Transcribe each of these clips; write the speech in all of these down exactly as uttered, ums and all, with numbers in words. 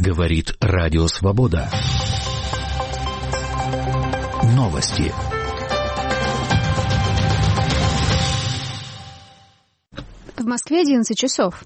Говорит Радио Свобода. Новости. В Москве одиннадцать часов.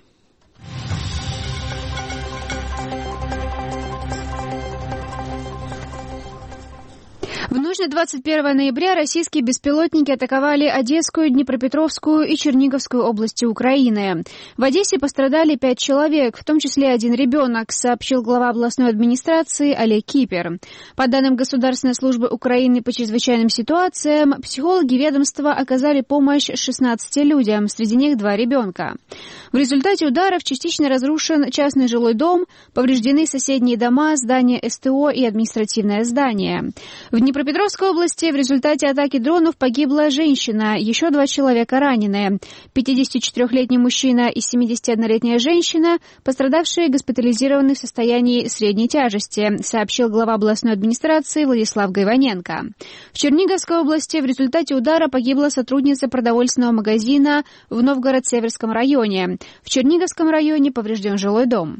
В ночь на двадцать первое ноября российские беспилотники атаковали Одесскую, Днепропетровскую и Черниговскую области Украины. В Одессе пострадали пять человек, в том числе один ребенок, сообщил глава областной администрации Олег Кипер. По данным Государственной службы Украины по чрезвычайным ситуациям, психологи ведомства оказали помощь шестнадцати людям, среди них два ребенка. В результате ударов частично разрушен частный жилой дом, повреждены соседние дома, здание эс тэ о и административное здание. В Днепропетровской области в результате атаки дронов погибла женщина, еще два человека ранены. пятидесятичетырёхлетний мужчина и семидесятиоднолетняя женщина, пострадавшие госпитализированы в состоянии средней тяжести, сообщил глава областной администрации Владислав Гайваненко. В Черниговской области в результате удара погибла сотрудница продовольственного магазина в Новгород-Северском районе. В Черниговском районе поврежден жилой дом.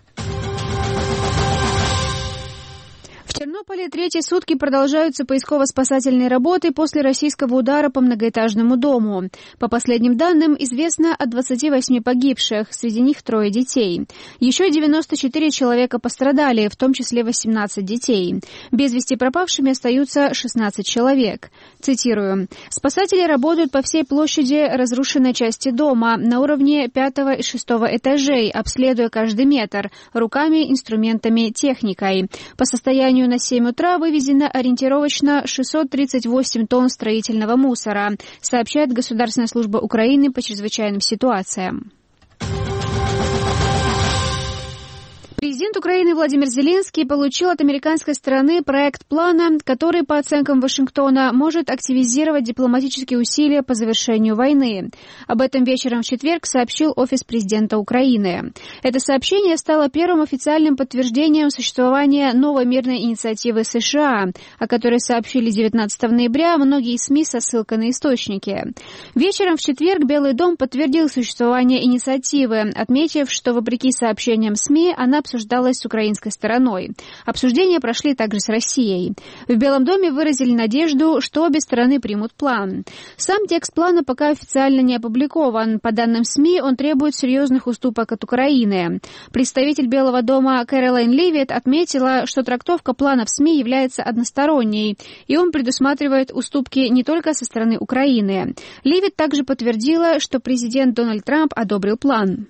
В Тернополе третьи сутки продолжаются поисково-спасательные работы после российского удара по многоэтажному дому. По последним данным, известно о двадцати восьми погибших, среди них трое детей. Еще девяносто четыре человека пострадали, в том числе восемнадцать детей. Без вести пропавшими остаются шестнадцать человек. Цитирую. «Спасатели работают по всей площади разрушенной части дома на уровне пятого и шестого этажей, обследуя каждый метр, руками, инструментами, техникой. По состоянию на семь утра вывезено ориентировочно шестьсот тридцать восемь тонн строительного мусора, сообщает Государственная служба Украины по чрезвычайным ситуациям. Президент Украины Владимир Зеленский получил от американской стороны проект плана, который, по оценкам Вашингтона, может активизировать дипломатические усилия по завершению войны. Об этом вечером в четверг сообщил офис президента Украины. Это сообщение стало первым официальным подтверждением существования новой мирной инициативы США, о которой сообщили девятнадцатого ноября многие СМИ со ссылкой на источники. Вечером в четверг Белый дом подтвердил существование инициативы, отметив, что, вопреки сообщениям СМИ, она обсуждалось с украинской стороной. Обсуждения прошли также с Россией. В Белом доме выразили надежду, что обе стороны примут план. Сам текст плана пока официально не опубликован. По данным СМИ, он требует серьезных уступок от Украины. Представитель Белого дома Кэролайн Ливит отметила, что трактовка плана в СМИ является односторонней, и он предусматривает уступки не только со стороны Украины. Ливит также подтвердила, что президент Дональд Трамп одобрил план.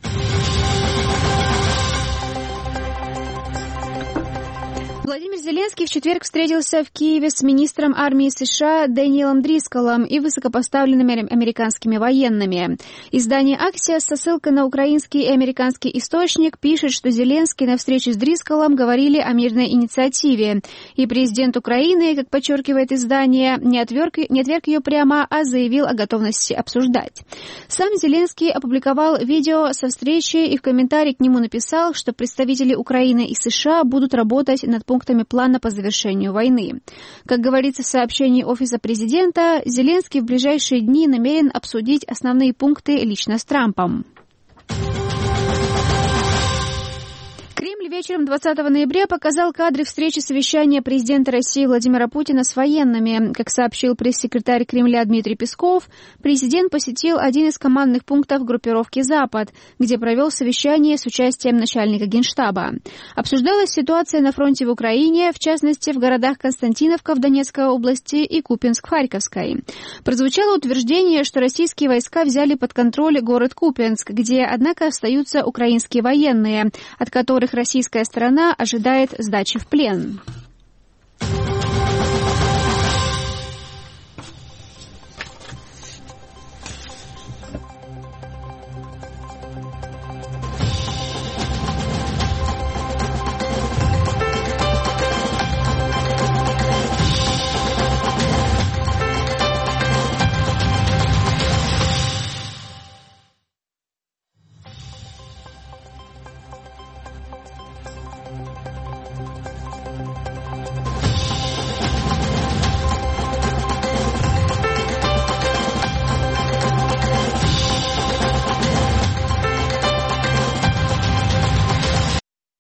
Владимир Зеленский в четверг встретился в Киеве с министром армии США Дэниелом Дрисколом и высокопоставленными американскими военными. Издание «Аксиос» со ссылкой на украинский и американский источник пишет, что Зеленский на встрече с Дрисколом говорили о мирной инициативе. И президент Украины, как подчеркивает издание, не отверг, не отверг ее прямо, а заявил о готовности обсуждать. Сам Зеленский опубликовал видео со встречи и в комментарии к нему написал, что представители Украины и США будут работать над пунктами плана по завершению войны. Как говорится в сообщении Офиса президента, Зеленский в ближайшие дни намерен обсудить основные пункты лично с Трампом. Кремль вечером двадцатого ноября показал кадры встречи совещания президента России Владимира Путина с военными. Как сообщил пресс-секретарь Кремля Дмитрий Песков, президент посетил один из командных пунктов группировки «Запад», где провел совещание с участием начальника Генштаба. Обсуждалась ситуация на фронте в Украине, в частности, в городах Константиновка в Донецкой области и Купянск в Харьковской. Прозвучало утверждение, что российские войска взяли под контроль город Купянск, где, однако, остаются украинские военные, от которых российская сторона ожидает сдачи в плен.